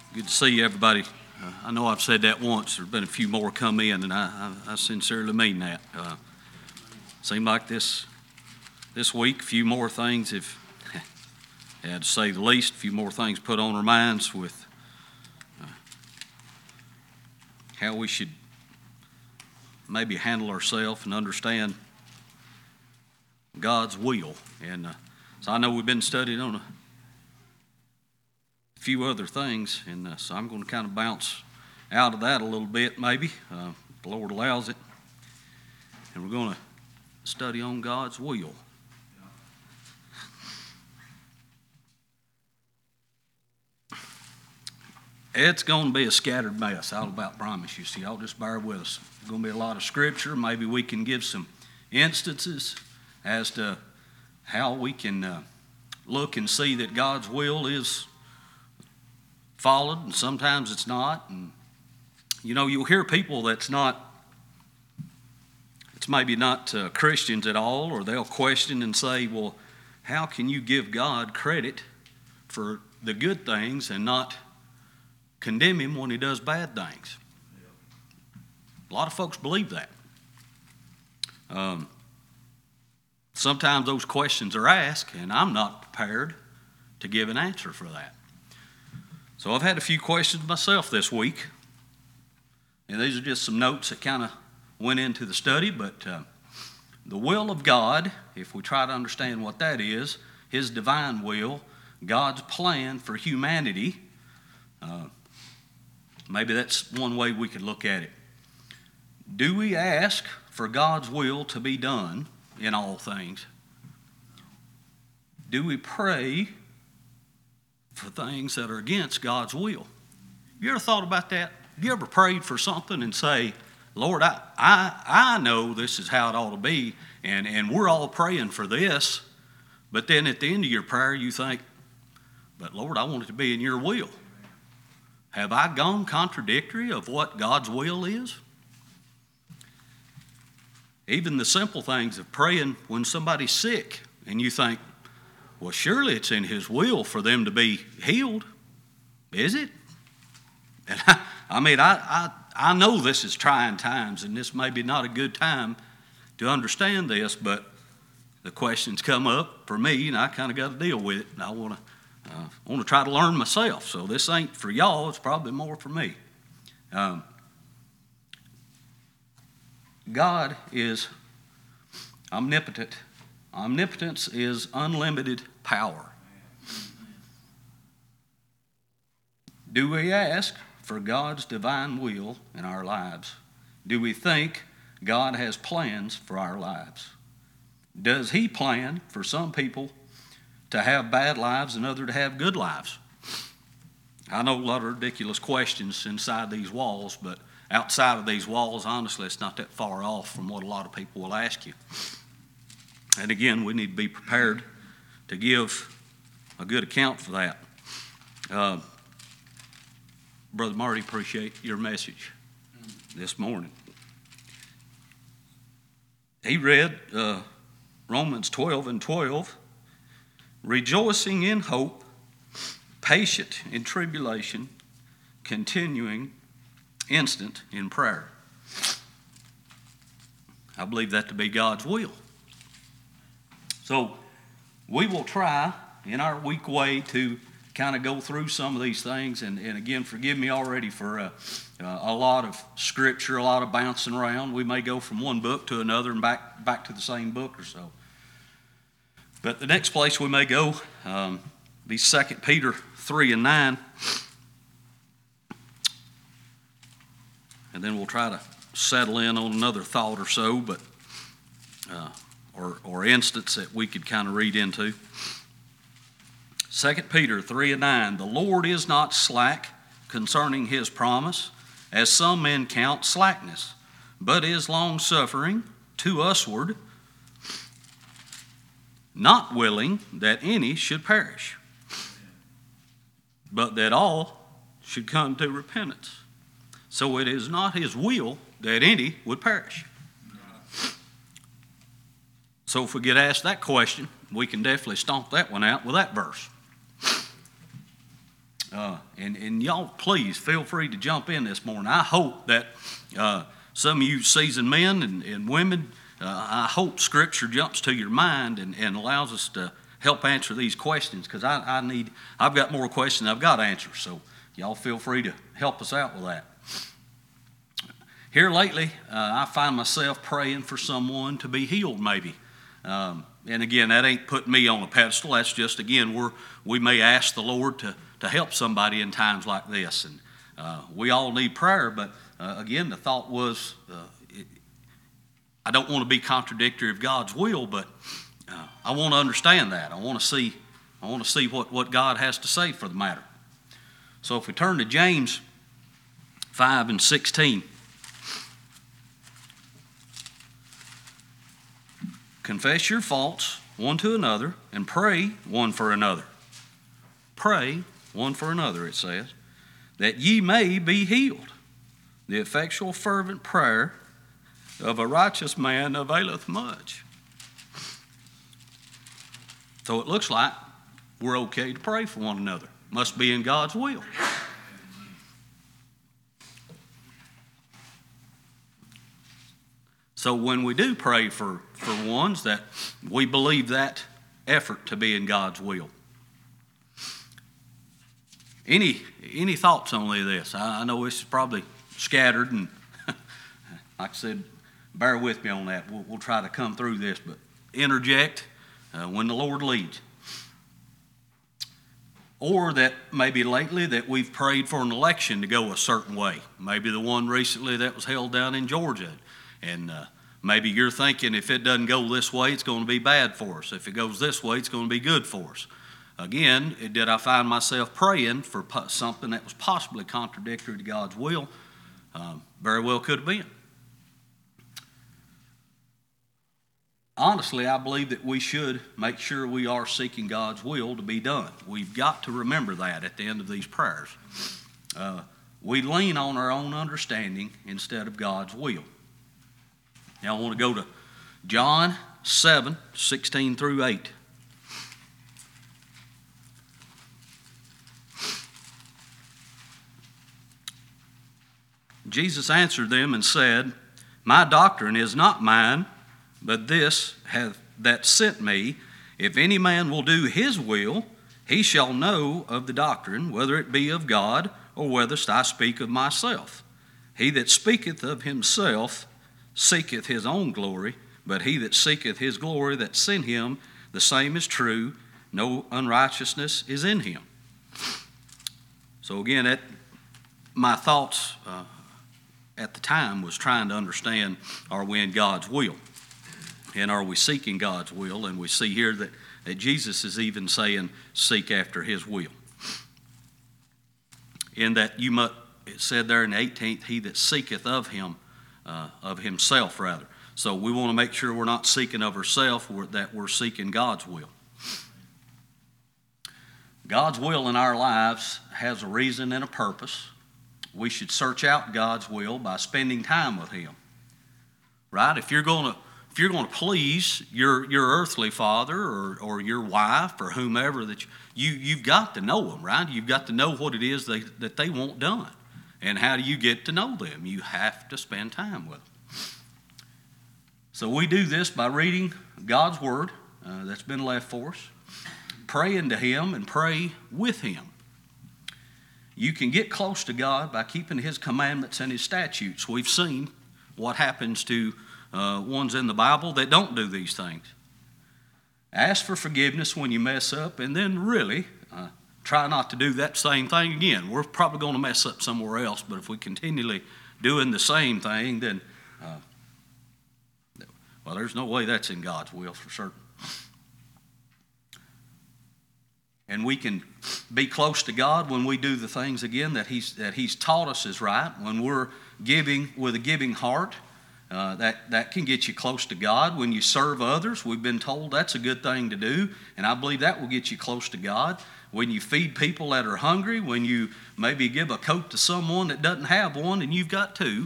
Good to see you, everybody. I know I've said that once. There's been a few more come in, and I sincerely mean that. Seemed like this week, a few more things have, to say the least, a few more things put on our minds with how we should maybe handle ourselves and understand God's will. And so I know we've been studying on a few other things, and so I'm going to kind of bounce out of that a little bit, maybe, if the Lord allows it, and we're going to study on God's will. It's going to be a scattered mess, I'll about promise you, so y'all just bear with us. There's going to be a lot of scripture. Maybe we can give some instances as to how we can look and see that God's will is followed, and sometimes it's not. And you'll hear people it's maybe not Christians at all, or they'll question and say, well, how can you give God credit for the good things and not condemn him when he does bad things? A lot of folks believe that. Sometimes those questions are asked, and I'm not prepared to give an answer for that. So I've had a few questions myself this week, and these are just some notes that kind of went into the study, but the will of God, if we try to understand what that is, his divine will, God's plan for humanity, maybe that's one way we could look at it. Do we ask for God's will to be done in all things? Do we pray for things that are against God's will? You ever thought about that? Have you ever prayed for something and say, Lord, I know this is how it ought to be, and we're all praying for this, but then at the end of your prayer you think, but Lord, I want it to be in your will. Have I gone contradictory of what God's will is? Even the simple things of praying when somebody's sick, and you think, well, surely it's in his will for them to be healed. Is it? And I know this is trying times, and this may be not a good time to understand this, but the questions come up for me, and I kind of got to deal with it, and I want to try to learn myself. So this ain't for y'all, it's probably more for me. God is omnipotent. Omnipotence is unlimited power. Do we ask for God's divine will in our lives? Do we think God has plans for our lives? Does he plan for some people to have bad lives and others to have good lives? I know a lot of ridiculous questions inside these walls, but outside of these walls, honestly, it's not that far off from what a lot of people will ask you. And again, we need to be prepared to give a good account for that. Brother Marty, appreciate your message this morning. He read Romans 12:12, rejoicing in hope, patient in tribulation, continuing instant in prayer. I believe that to be God's will. So we will try in our weak way to kind of go through some of these things, and again, forgive me already for a lot of scripture, a lot of bouncing around. We may go from one book to another and back to the same book or so. But the next place we may go be 2 Peter 3:9. And then we'll try to settle in on another thought or so, but or instance that we could kind of read into. 2 Peter 3:9, the Lord is not slack concerning his promise, as some men count slackness, but is long-suffering to usward, not willing that any should perish, but that all should come to repentance. So it is not his will that any would perish. So if we get asked that question, we can definitely stomp that one out with that verse. And y'all, please feel free to jump in this morning. I hope that some of you seasoned men and women, I hope Scripture jumps to your mind and allows us to help answer these questions, because I've got more questions than I've got answers. So y'all feel free to help us out with that. Here lately, I find myself praying for someone to be healed, maybe. And again, that ain't putting me on a pedestal. That's just, again, we may ask the Lord to help somebody in times like this. And we all need prayer, but again, the thought was, I don't want to be contradictory of God's will, but I want to understand that. I want to see what God has to say for the matter. So if we turn to James 5:16. Confess your faults one to another and pray one for another. Pray one for another, it says, that ye may be healed. The effectual fervent prayer of a righteous man availeth much. So it looks like we're okay to pray for one another. Must be in God's will. So when we do pray for ones, that we believe that effort to be in God's will. Any thoughts on any of this? I know this is probably scattered, and like I said, bear with me on that. We'll try to come through this, but interject when the Lord leads. Or that maybe lately that we've prayed for an election to go a certain way. Maybe the one recently that was held down in Georgia. And maybe you're thinking if it doesn't go this way, it's going to be bad for us. If it goes this way, it's going to be good for us. Again, did I find myself praying for something that was possibly contradictory to God's will? Very well could have been. Honestly, I believe that we should make sure we are seeking God's will to be done. We've got to remember that at the end of these prayers. We lean on our own understanding instead of God's will. Now I want to go to John 7:16 through 8. Jesus answered them and said, My doctrine is not mine, but this that sent me. If any man will do his will, he shall know of the doctrine, whether it be of God, or whether I speak of myself. He that speaketh of himself seeketh his own glory, but he that seeketh his glory that sent him, the same is true, no unrighteousness is in him. So again, my thoughts at the time was trying to understand, are we in God's will? And are we seeking God's will? And we see here that Jesus is even saying, seek after his will. In that it said there in the 18th, he that seeketh of him, of himself rather. So we want to make sure we're not seeking of ourselves, that we're seeking God's will. God's will in our lives has a reason and a purpose. We should search out God's will by spending time with him. Right? If you're going to please your earthly father or your wife or whomever, that you've got to know them, right? You've got to know what it is that they want done. And how do you get to know them? You have to spend time with them. So we do this by reading God's Word that's been left for us, praying to him and pray with him. You can get close to God by keeping his commandments and his statutes. We've seen what happens to ones in the Bible that don't do these things. Ask for forgiveness when you mess up, and then really try not to do that same thing again. We're probably going to mess up somewhere else, but if we continually doing the same thing, then there's no way that's in God's will for certain. And we can be close to God when we do the things, again, that He's taught us is right. When we're giving with a giving heart, that can get you close to God. When you serve others, we've been told that's a good thing to do, and I believe that will get you close to God. When you feed people that are hungry, when you maybe give a coat to someone that doesn't have one and you've got two,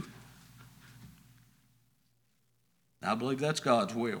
I believe that's God's will.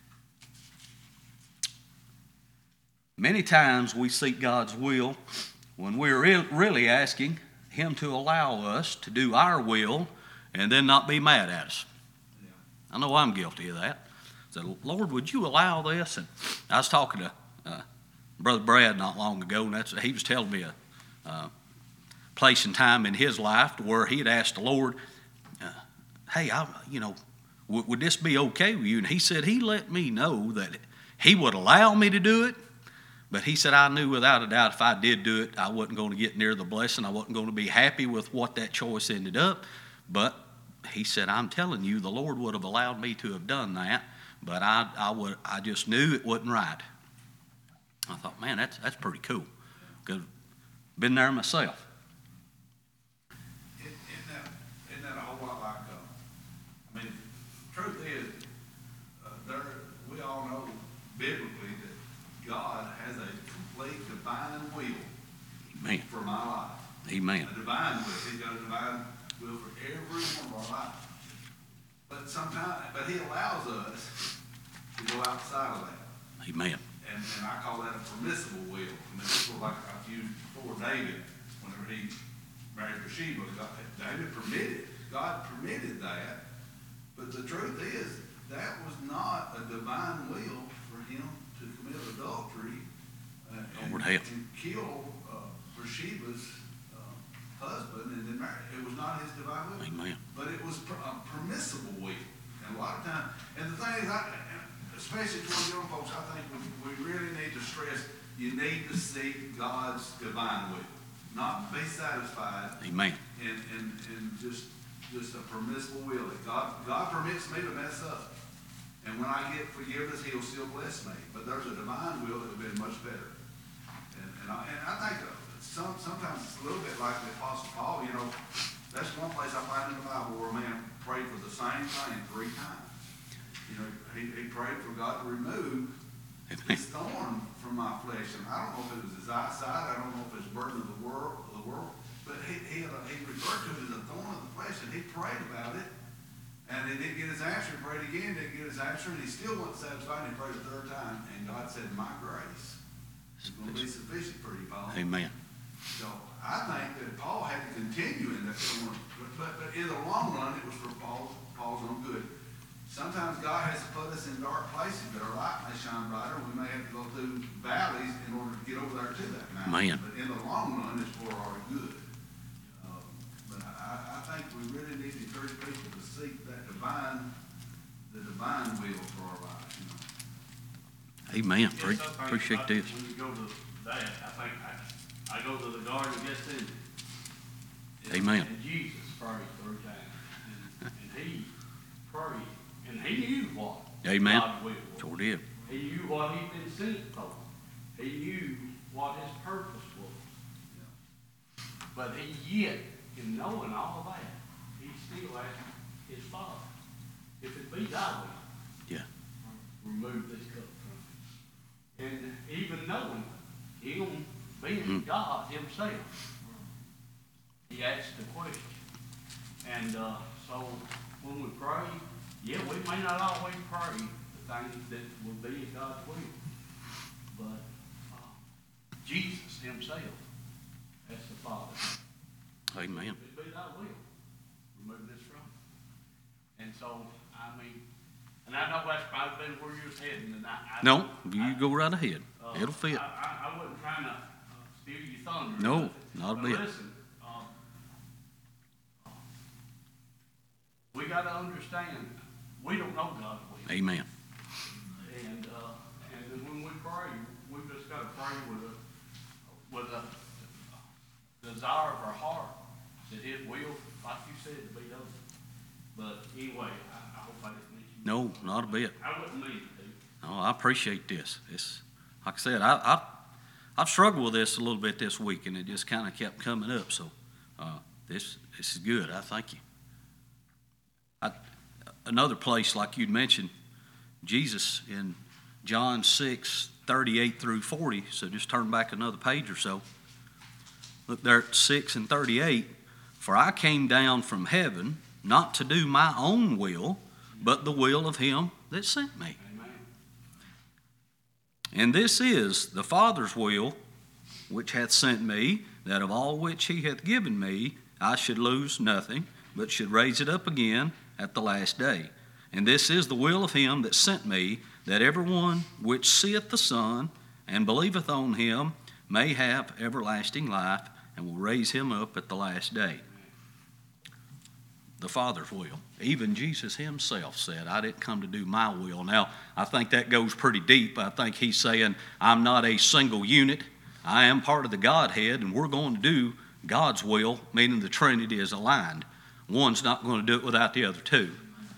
Many times we seek God's will when we're really asking Him to allow us to do our will and then not be mad at us. Yeah. I know I'm guilty of that. I said, Lord, would you allow this? And I was talking to Brother Brad not long ago, and he was telling me a place and time in his life where he had asked the Lord, hey, would this be okay with you? And he said he let me know that he would allow me to do it, but he said I knew without a doubt if I did do it, I wasn't going to get near the blessing. I wasn't going to be happy with what that choice ended up. But he said, I'm telling you, the Lord would have allowed me to have done that, but I just knew it wasn't right. I thought, man, that's pretty cool. Because I've been there myself. Isn't that a whole lot like, I mean, truth is, we all know biblically that God has a complete divine will Amen. for my life. Amen. A divine will. He's got a divine will for every one of our lives. But He allows us to go outside of that. Amen. And I call that a permissible will. I mean, it's sort of like I've used before David, whenever he married Bathsheba. God permitted that. But the truth is, that was not a divine will for him to commit adultery and kill Bathsheba's husband and then marry. It was not his divine will. Amen. But it was a permissible will. And a lot of times, and the thing is, especially toward young folks, I think we really need to stress you need to seek God's divine will, not be satisfied. Amen. And just a permissible will. That God permits me to mess up, and when I get forgiveness, He'll still bless me. But there's a divine will that would have been much better. And I think sometimes it's a little bit like the Apostle Paul. That's one place I find in the Bible where a man prayed for the same thing 3 times. He prayed for God to remove this thorn from my flesh. And I don't know if it was his eyesight, I don't know if it's burden of the world, but he referred to it as a thorn of the flesh, and he prayed about it, and he didn't get his answer. He prayed again, didn't get his answer, and he still wasn't satisfied, and he prayed a 3rd time, and God said, my grace is going to be sufficient for you, Paul. Amen. So I think that Paul had to continue in that thorn, but in the long run, it was for Paul's own good. Sometimes God has to put us in dark places that our light may shine brighter. We may have to go through valleys in order to get over there to that mountain. But in the long run, it's for our good. But I think we really need to encourage people to seek that the divine will for our lives. Amen. Appreciate this. When you go to that, I think I go to the Garden of Gethsemane. Amen. And Jesus prayed 3 times. And he prayed. And he knew what Amen. God's will was. Sure did. He knew what he'd been sent for. He knew what his purpose was. But he yet, in knowing all of that, he still asked his Father, if it be thy will, Yeah. remove this cup from me. And even knowing him being God himself, he asked the question. And so when we pray, yeah, we may not always pray the things that will be in God's will, but Jesus himself, that's the Father. Amen. If it be thy will, remove this from me. And so, and I know that's probably been where you're heading, and No, you go right ahead. It'll fit. I wasn't trying to steal your thunder. No, not a bit. Listen, we got to understand, we don't know God's will. Amen. And when we pray, we just got to pray with a desire of our heart that His will, like you said, to be done. But anyway, I hope I didn't mention. No, not a bit. I wouldn't mean to. No, I appreciate this. It's like I said, I've struggled with this a little bit this week, and it just kind of kept coming up. So this is good. I thank you. Another place, like you'd mentioned, Jesus in John 6:38 through 40. So just turn back another page or so. Look there at 6 and 38. For I came down from heaven not to do my own will, but the will of him that sent me. Amen. And this is the Father's will, which hath sent me, that of all which he hath given me, I should lose nothing, but should raise it up again at the last day. And this is the will of him that sent me, that every one which seeth the Son and believeth on him may have everlasting life, and will raise him up at the last day. The Father's will. Even Jesus himself said, I didn't come to do my will. Now, I think that goes pretty deep. I think he's saying, I'm not a single unit. I am part of the Godhead, and we're going to do God's will, meaning the Trinity is aligned. One's not going to do it without the other two.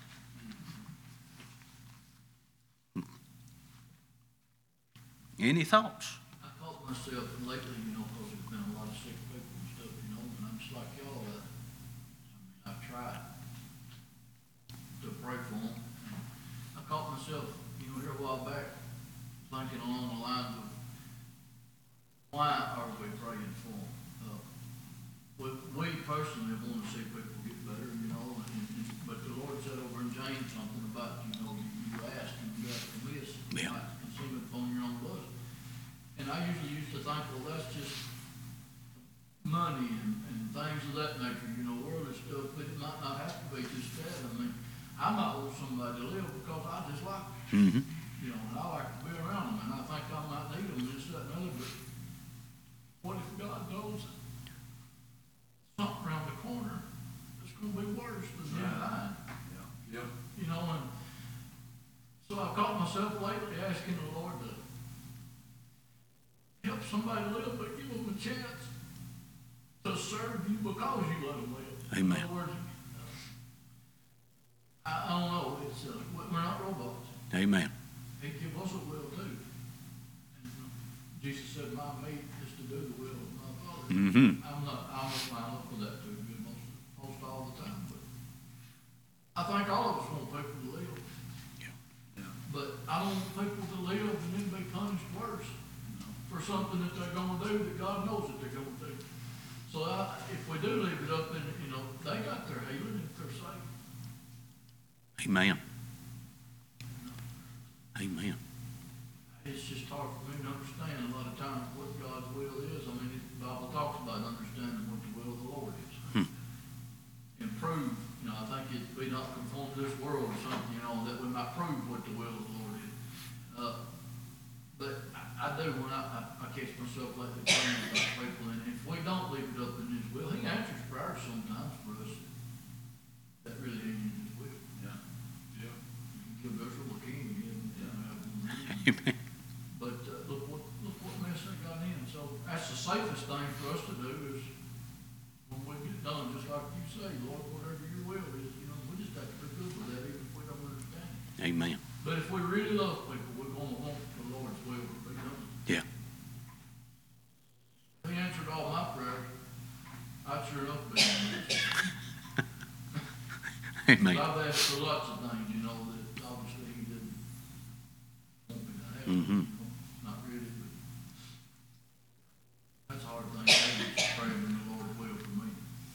Any thoughts? I caught myself lately, because there's been a lot of sick people and stuff, and I'm just like y'all. I've tried to pray for them. I caught myself, here a while back, thinking along the lines of, why are we praying for them? We personally want to see people get better, but the Lord said over in James something about, you ask and you got to miss. Yeah. You might consume it upon your own bosom. And I usually used to think, well, that's just money and things of that nature, worldly stuff, but it might not have to be just that. I might want somebody to live because I just like them. Mm-hmm. And I like to be around them, and I think I might need them, this, that, and other, but what if God knows something around the corner that's going to be worse than mine? Yep. And so I caught myself lately asking the Lord to help somebody live, but give them a chance to serve you because you let them live. Amen. In other words, I don't know. It's we're not robots. Amen. He gave us a will too. And Jesus said, "My meat is to do the will of my Father." Mm-hmm. I don't line up with that too good most all the time, but I think all of us want people to live. Yeah. But I don't want people to live and then be punished worse for something that they're going to do that God knows that they're going to do. So if we do leave it up, then they got their healing if they're saved. Amen. Amen. It's just hard for me to understand a lot of times what God's will is. The Bible talks about understanding what the will of the Lord is. Improve, I think it'd be not conform to this world or something, that we might prove what the will of the Lord is. But I do when I catch myself lately praying about people, and if we don't leave it up in His will, He answers prayers sometimes for us. That really ain't in His will. Yeah. Yeah. Give Israel a king, Amen. But look what mess they got in. So that's the safest thing for us to do is when we get done, just like you say, Lord, whatever your will is, we just have to be good with that, even if we don't understand it. Amen. But if we really love people, we're going to want the Lord's will to be done. Yeah. He answered all my prayers. I'd sure enough be answered. Amen. I've asked for lots of things, that obviously He didn't want me to have. Mm-hmm. Not really, but that's a hard thing to do, is praying in the Lord's will for me.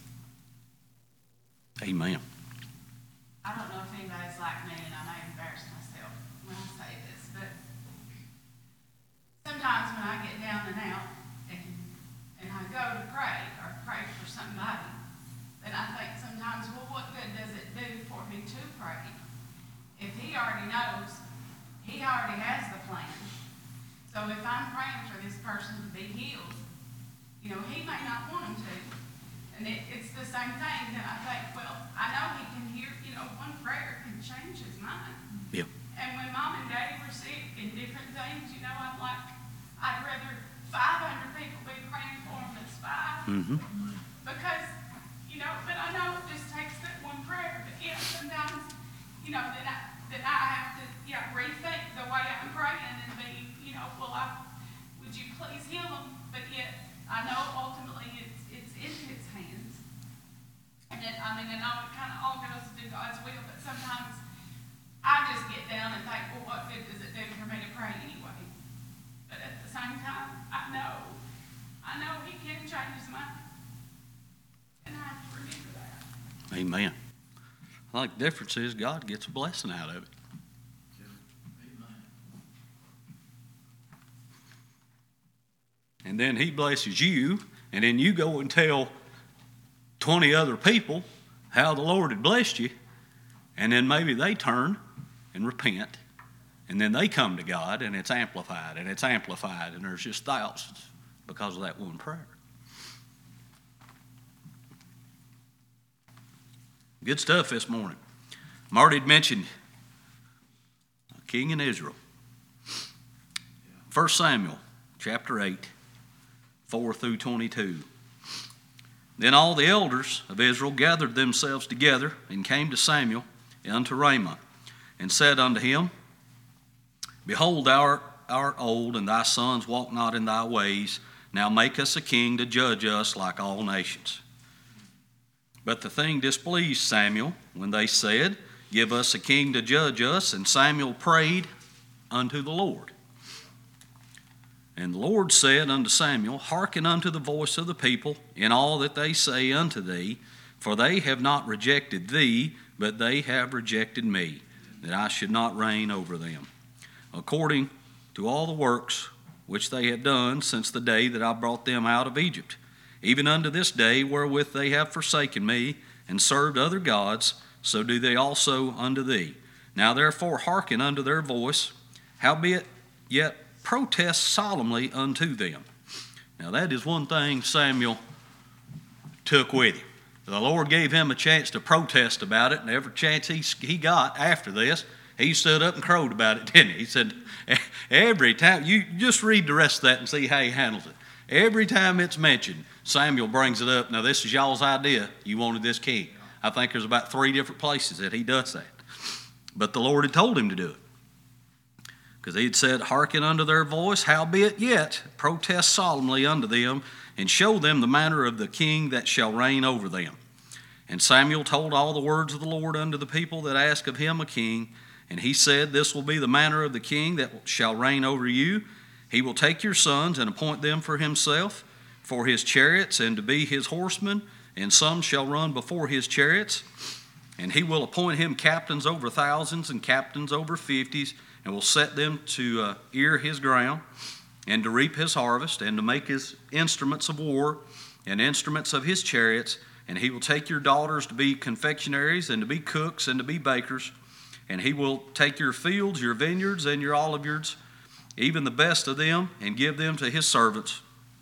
Amen. I don't know if anybody's like me, and I may embarrass myself when I say this, but sometimes when I get down and out and I go to pray or pray for somebody, then I think sometimes, well, what good does it do for me to pray? If He already knows, He already has the plan. So if I'm praying for this person to be healed, He may not want him to. And it's the same thing that I think, well, I know He can hear, one prayer can change his mind. Yep. And when Mom and Daddy were sick and different things, I'm like, I'd rather 500 people be praying for them than 5. Mm-hmm. Because, but I know it just takes that one prayer. But sometimes, that I have to, rethink the way I'm praying and be, would you please heal them? But yet, I know ultimately it's in His hands. And I know it kind of all goes to God's will, but sometimes I just get down and think, well, what good does it do for me to pray anyway? But at the same time, I know He can change His mind. And I have to remember that. Amen. I think the difference is God gets a blessing out of it. Amen. and then he blesses you, and then you go and tell 20 other people how the Lord had blessed you, and then maybe they turn and repent, and then they come to God, and it's amplified, and it's amplified, and there's just thousands because of that one prayer. Good stuff this morning. Marty had mentioned a king in Israel. 1 Samuel chapter 8, 4 through 22. Then all the elders of Israel gathered themselves together and came to Samuel unto Ramah, and said unto him, Behold, thou art old, and thy sons walk not in thy ways. Now make us a king to judge us like all nations. But the thing displeased Samuel when they said, Give us a king to judge us. And Samuel prayed unto the Lord. And the Lord said unto Samuel, Hearken unto the voice of the people in all that they say unto thee, for they have not rejected thee, but they have rejected me, that I should not reign over them, according to all the works which they have done since the day that I brought them out of Egypt, even unto this day wherewith they have forsaken me, and served other gods, so do they also unto thee. Now therefore hearken unto their voice, howbeit yet protest solemnly unto them. Now that is one thing Samuel took with him. The Lord gave him a chance to protest about it, and every chance he got after this, he stood up and crowed about it, didn't he? He said, every time, you just read the rest of that and see how he handles it. Every time it's mentioned, Samuel brings it up. Now this is y'all's idea. You wanted this king. I think there's about 3 different places that he does that. But the Lord had told him to do it. Because he had said, Hearken unto their voice, howbeit yet protest solemnly unto them, and show them the manner of the king that shall reign over them. And Samuel told all the words of the Lord unto the people that ask of him a king. And he said, This will be the manner of the king that shall reign over you. He will take your sons and appoint them for himself, for his chariots, and to be his horsemen, and some shall run before his chariots. And he will appoint him captains over thousands and captains over 50s, and will set them to ear his ground, and to reap his harvest, and to make his instruments of war, and instruments of his chariots. And he will take your daughters to be confectionaries, and to be cooks, and to be bakers. And he will take your fields, your vineyards, and your oliveyards, even the best of them, and give them to his servants.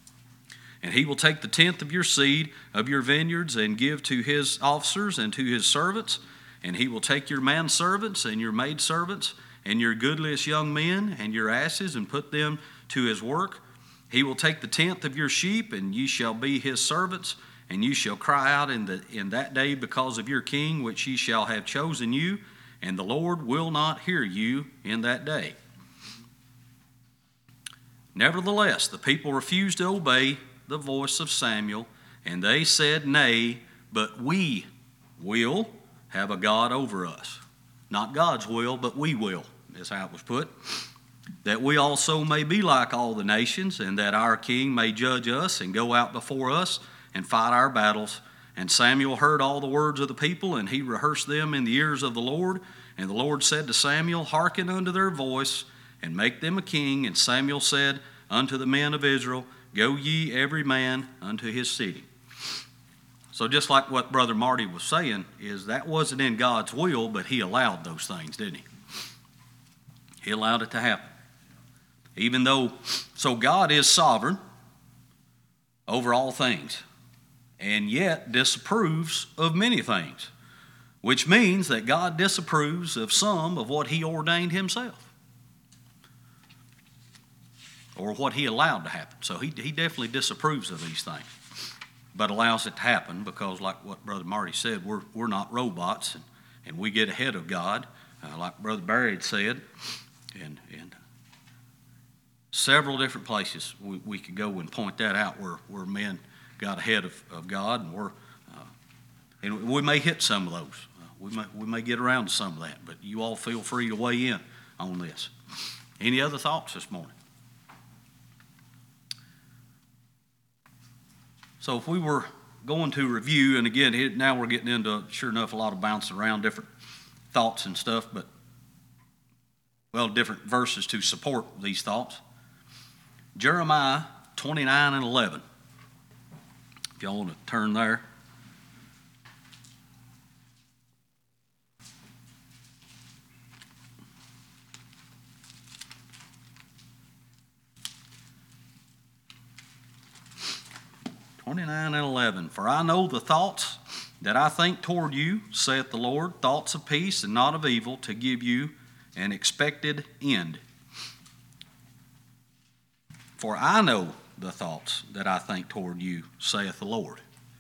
And he will take the 10th of your seed of your vineyards, and give to his officers and to his servants. And he will take your manservants and your maidservants, and your goodliest young men, and your asses, and put them to his work. He will take the 10th of your sheep, and ye shall be his servants. And you shall cry out in that day because of your king, which ye shall have chosen you, and the Lord will not hear you in that day. Nevertheless, the people refused to obey the voice of Samuel, and they said, Nay, but we will have a God over us. Not God's will, but we will, is how it was put. That we also may be like all the nations, and that our king may judge us and go out before us and fight our battles. And Samuel heard all the words of the people, and he rehearsed them in the ears of the Lord. And the Lord said to Samuel, Hearken unto their voice, and make them a king. And Samuel said unto the men of Israel, Go ye every man unto his city. So just like what Brother Marty was saying, is that wasn't in God's will, but he allowed those things, didn't he? He allowed it to happen. Even though, so God is sovereign over all things, and yet disapproves of many things, which means that God disapproves of some of what he ordained himself, or what he allowed to happen. So he definitely disapproves of these things, but allows it to happen because, like what Brother Marty said, we're not robots, and we get ahead of God, like Brother Barry had said, and several different places we could go and point that out where men got ahead of God, and we may hit some of those. We may get around to some of that, but you all feel free to weigh in on this. Any other thoughts this morning? So if we were going to review, and again, now we're getting into, sure enough, a lot of bouncing around different thoughts and stuff, but, well, different verses to support these thoughts. Jeremiah 29 and 11. If y'all want to turn there. (29 and 11). For I know the thoughts that I think toward you, saith the Lord, thoughts of peace and not of evil, to give you an expected end. For I know the thoughts that I think toward you, saith the Lord.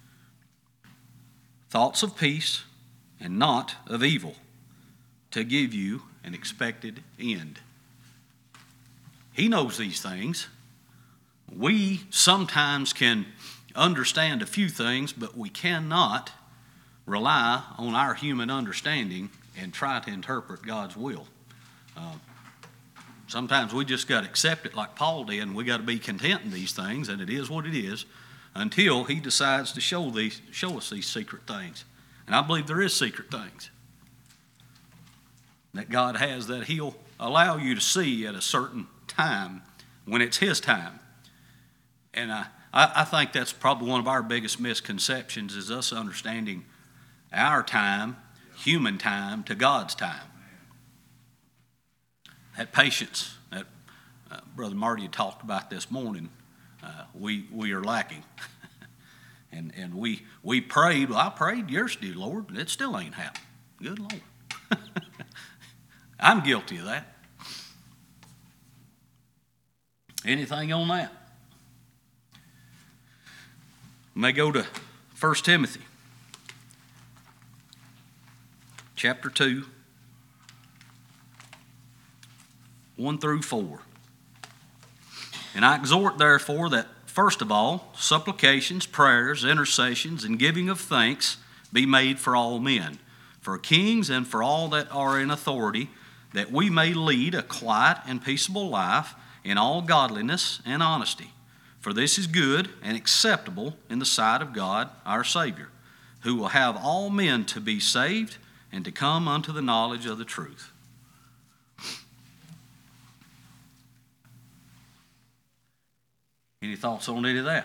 Thoughts of peace and not of evil, to give you an expected end. He knows these things. We sometimes can understand a few things, but we cannot rely on our human understanding and try to interpret God's will. Sometimes we just got to accept it like Paul did, and we got to be content in these things, and it is what it is, until he decides to show us these secret things. And I believe there is secret things that God has that he'll allow you to see at a certain time when it's his time. And I think that's probably one of our biggest misconceptions, is us understanding our time, human time, to God's time. That patience that Brother Marty had talked about this morning, we are lacking. and we prayed. Well, I prayed yesterday, Lord, and it still ain't happened. Good Lord. I'm guilty of that. Anything on that? We may go to 1 Timothy chapter 2, 1 through 4. And I exhort, therefore, that first of all, supplications, prayers, intercessions, and giving of thanks be made for all men, for kings and for all that are in authority, that we may lead a quiet and peaceable life in all godliness and honesty. For this is good and acceptable in the sight of God our Savior, who will have all men to be saved and to come unto the knowledge of the truth. Any thoughts on any of that?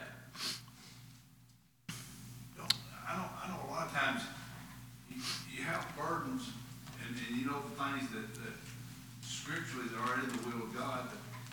I know a lot of times you have burdens, and you know the things that scripturally are in the will of God.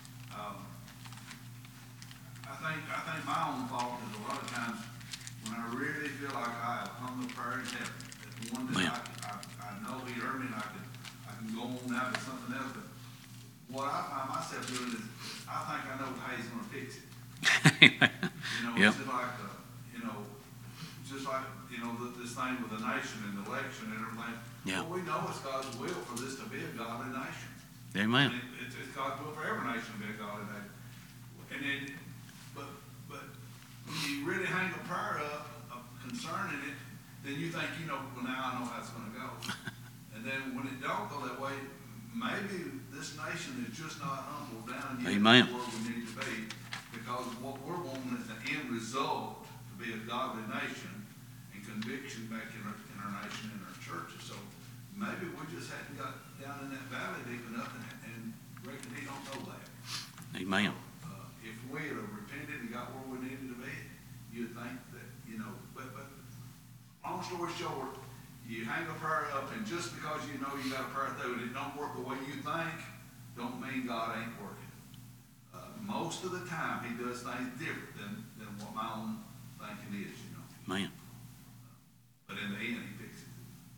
I think my own fault is a lot of times when I really feel like I have hung the prayer in heaven, that the one that I know he heard me, and I can go on now to something else. But what I find myself doing is I think I know how he's going to fix it. Yep. It's like just like this thing with the nation and the election and everything. Yeah. Well, we know it's God's will for this to be a godly nation. Amen. And it's God's will for every nation to be a godly nation. And then, but when you really hang a prayer up concerning it, then you think, well, now I know how it's going to go. And then when it don't go that way, maybe this nation is just not humbled down yet. Amen. Where we need to be, because what we're wanting is the end result to be a godly nation and conviction back in our nation and our churches. So maybe we just hadn't got down in that valley deep enough and reckon he don't know that. Amen. If we had repented and got where we needed to be, you'd think that, but long story short, you hang a prayer up, and just because you know you got a prayer through and it don't work the way you think, don't mean God ain't working. Most of the time, he does things different than what my own thinking is, Man. But in the end, he fixes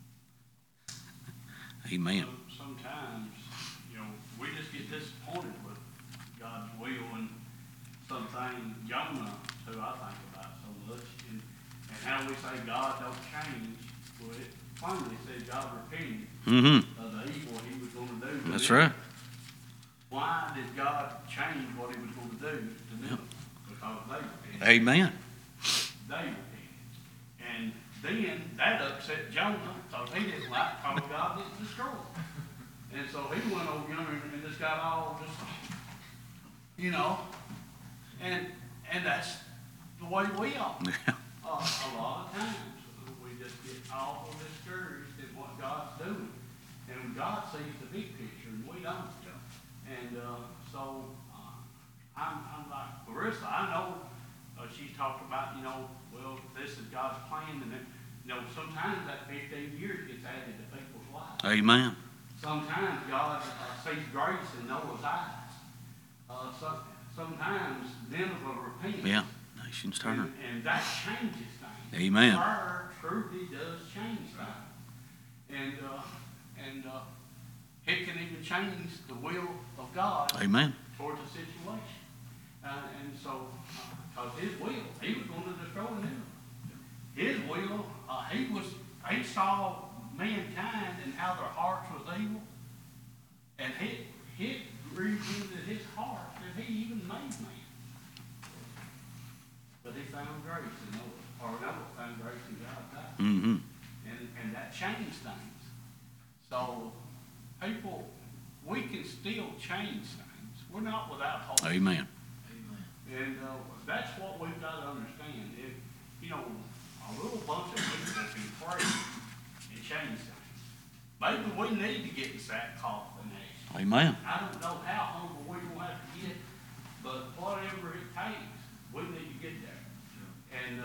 it. Amen. Sometimes, we just get disappointed with God's will, and something Jonah, who I think about so much, and how we say God don't change. Well, it finally said God repented of the evil he was going to do. That's right. Why did God change what he was going to do to them? Because they repented. Amen. They repented. And then that upset Jonah, because he didn't like how God didn't destroy them. And so he went over yonder and just got all just, and that's the way we are. A lot of times we just get awful discouraged at what God's doing. And God sees the big picture and we don't. And so I'm like Clarissa, I know, she's talked about, well, this is God's plan, and sometimes that 15 years gets added to people's lives. Amen. Sometimes God sees grace in Noah's eyes. Sometimes Nineveh repents. Yeah. Nations turn. And that changes things. Amen. Prayer truly does change things. And it can even change the will of God Amen. towards a situation. And so, because his will, he was going to destroy Nineveh. His will, he saw mankind and how their hearts was evil. And it grieved into his heart that he even made man. But he found grace in Noah, or Noah found grace in God's eyes. Mm-hmm. And that changed things. So, people, we can still change things. We're not without hope. Amen. And that's what we've got to understand. If, a little bunch of people can pray and change things. Maybe we need to get in sackcloth and ashes. Amen. I don't know how humble we're going to have to get, but whatever it takes, we need to get there. And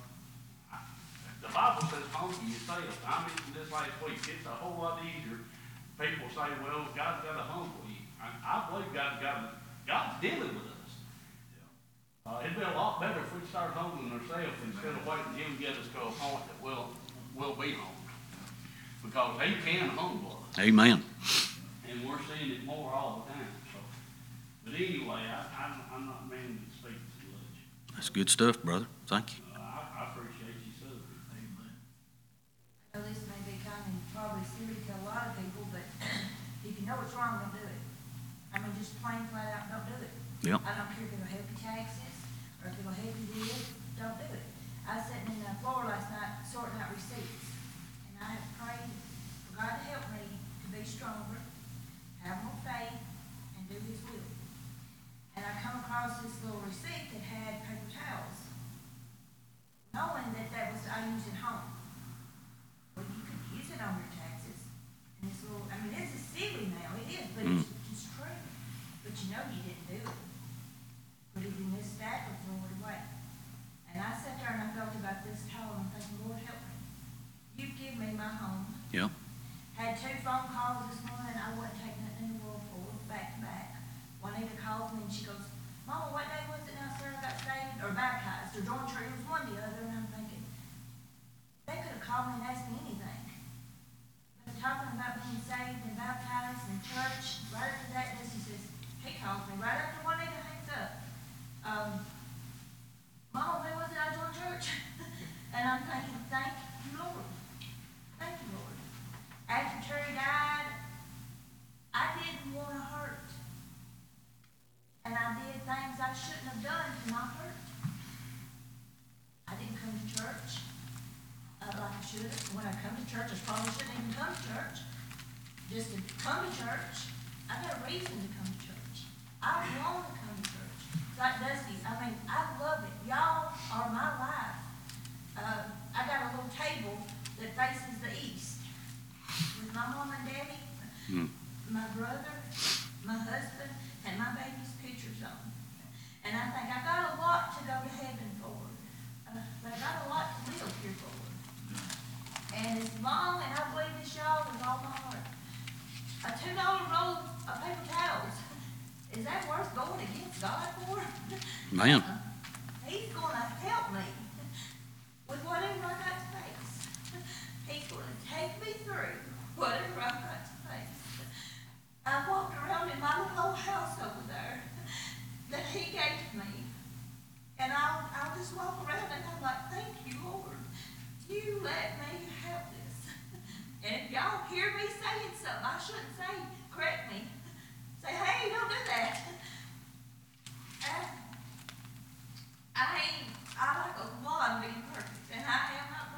the Bible says, humble yourself. I mentioned this last week. It's a whole lot easier. People say, well, God's got to humble you. I believe God's dealing with us. It'd be a lot better if we start humbling ourselves instead of waiting till Him to get us to a point that we'll be humbled. Because He can humble us. Amen. And we're seeing it more all the time. So, but anyway, I'm not meaning to speak too much. That's good stuff, brother. Thank you. I appreciate you, sir. Amen. I know this may be kind of probably silly to a lot of people, but if you know what's wrong, don't do it. I mean, just plain flat out, don't do it. Yep. I don't care if it'll help your taxes, or if it'll help you this, don't do it. I was sitting in the floor last night sorting out receipts, and I have prayed for God to help me to be stronger, have more faith, and do His will. And I come across this little receipt that had paper towels, knowing that was I use at home. Well, you could use it on your taxes. And this little, I mean, this is silly now, it is, but it's true. But you know you didn't do it. Put it in this stack or throw it away. And I sat there and I thought about this towel and I'm thinking, Lord, help me. You've given me my home. Yep. Had 2 phone calls this morning, I wouldn't take nothing in the world for it, back to back. Juanita calls me and she goes, Mama, what day was it now Sarah got saved or baptized or joined church? It was one or the other, and I'm thinking, they could have called me and asked me anything. But talking about being saved and baptized in church, right after that, this he calls me right after Juanita hangs up. Mama, when was it I joined church? And I'm thinking, thank you, Lord. Thank you, Lord. After Terry died, I didn't want to hurt. And I did things I shouldn't have done to not hurt. I didn't come to church like I should have. When I come to church, I probably shouldn't even come to church. Just to come to church, I got a reason to come to church. I want to come to church. Like Dusty, I mean, I love it. Y'all are my life. I got a little table that faces the east with my mom and daddy, my brother, my husband, and my baby's pictures on. And I think I got a lot to go to heaven for, but I got a lot to live here for. And as long, and I believe this, y'all, with all my heart, a $2 roll of paper towels, is that worth going against God for? Man. He's going to help me with whatever I got to face. He's going to take me through whatever I got to face. I walked around in my little old house over there that He gave me. And I'll just walk around and I'm like, thank you, Lord. You let me have this. And if y'all hear me saying something I shouldn't say, correct me. Say, hey, don't do that. I like a lot of being perfect, and I am not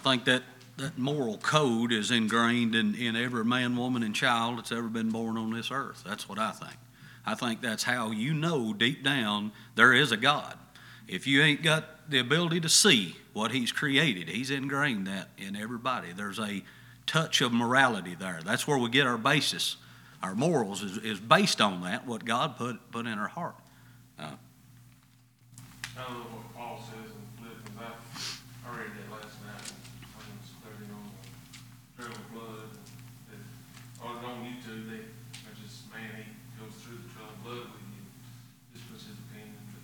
think that moral code is ingrained in every man, woman, and child that's ever been born on this earth. That's what I think. I think that's how you know deep down there is a God. If you ain't got the ability to see what He's created, He's ingrained that in everybody. There's a touch of morality there. That's where we get our basis. Our morals is based on that, what God put in our heart. I don't know what Paul says in Philippians. I read that last night when I was studying on the trail of blood. On YouTube, they just, man, he goes through the trail of blood with you. Just puts his opinion. But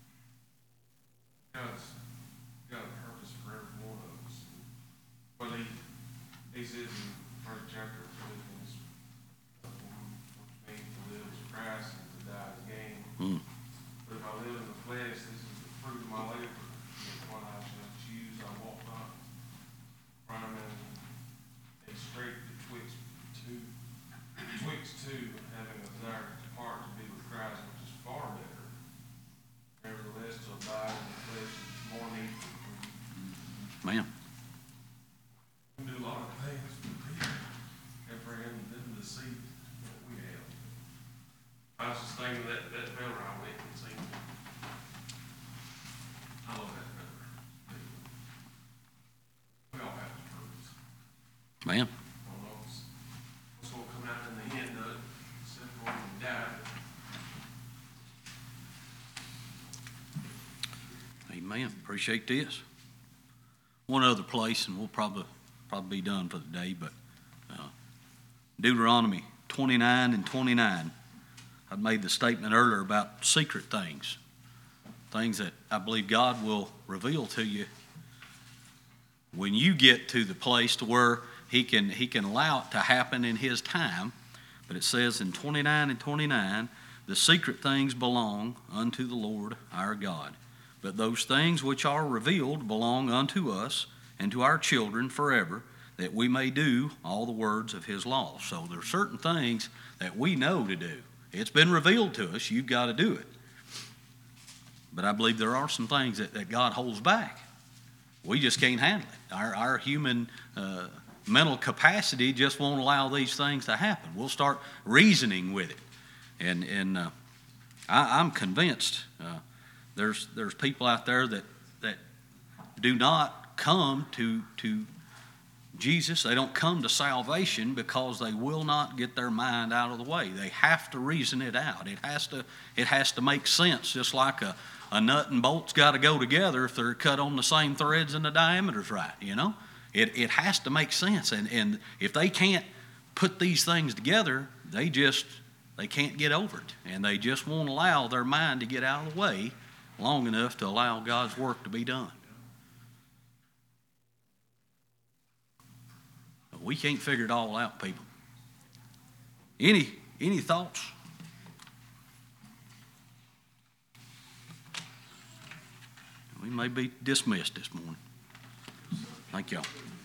God's got a purpose for every one of us. But he says in the first chapter of Philippians, what it means to live is Christ and to die is gain. But if I live in the flesh, this is the fruit of my labor. Yet what I shall choose, I walk not. For I am in a strait betwixt two, having a desire to depart to be with Christ, which is far better. Nevertheless, to abide in the flesh is more needful for you. Man. We do a lot of things for people and for them to see what we have. I was just thinking that feller I went and seen. I love that feller. We all have a purpose. Man. I don't know what's going to come out in the end of it, except for when we die. Amen. Appreciate this. One other place, and we'll probably be done for the day, but Deuteronomy 29 and 29. I made the statement earlier about secret things that I believe God will reveal to you when you get to the place to where He can allow it to happen in His time. But it says in 29 and 29, the secret things belong unto the Lord our God. But those things which are revealed belong unto us and to our children forever, that we may do all the words of His law. So there are certain things that we know to do. It's been revealed to us. You've got to do it. But I believe there are some things that God holds back. We just can't handle it. Our human mental capacity just won't allow these things to happen. We'll start reasoning with it. And I'm convinced there's people out there that do not come to Jesus. They don't come to salvation because they will not get their mind out of the way. They have to reason it out. It has to make sense, just like a nut and bolt's got to go together if they're cut on the same threads and the diameter's right, you know? It has to make sense. And if they can't put these things together, they can't get over it. And they just won't allow their mind to get out of the way long enough to allow God's work to be done. We can't figure it all out, people. Any thoughts? We may be dismissed this morning. Thank y'all.